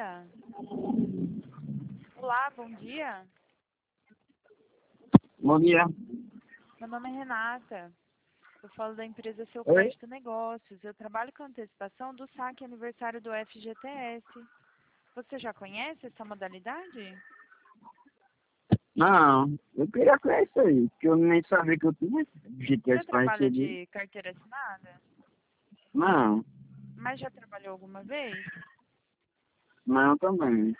dia. Olá, bom dia. Bom dia. Meu nome é Renata. Eu falo da empresa Seu Oi? Crédito Negócios. Eu trabalho com antecipação do saque aniversário do FGTS. Você já conhece essa modalidade? Não, eu queria conhecer aí, porque eu nem sabia que eu tinha Você GTS para trabalha receber. de carteira assinada? Não, Mas já trabalhou alguma vez? não também.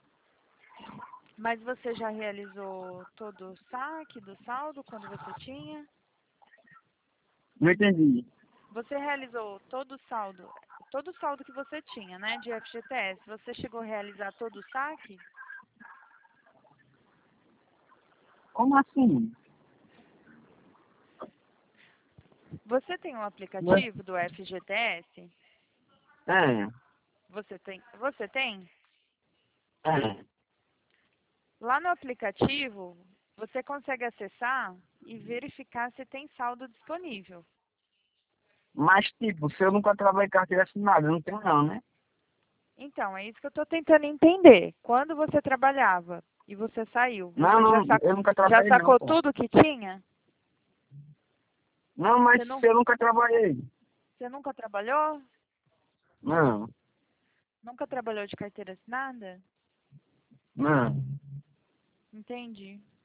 Mas você já realizou todo o saque do saldo quando você tinha? Não entendi. Você realizou todo o saldo que você tinha, né, de FGTS. Você chegou a realizar todo o saque? Como assim? Você tem um Mas, aplicativo do FGTS? é, Você tem? Você tem? é. Lá no aplicativo, você consegue acessar e verificar se tem saldo disponível. Mas, tipo, se eu nunca trabalhei em carteira assinada, não tenho não, né? Então, é isso que eu estou tentando entender. Quando você trabalhava e você saiu, Não, você já, não, eu nunca já trabalhei não, sacou pô. tudo que tinha? Não, mas Você, não, se eu nunca trabalhei. você nunca trabalhou? Não, Nunca trabalhou de carteira assinada? não. Entendi.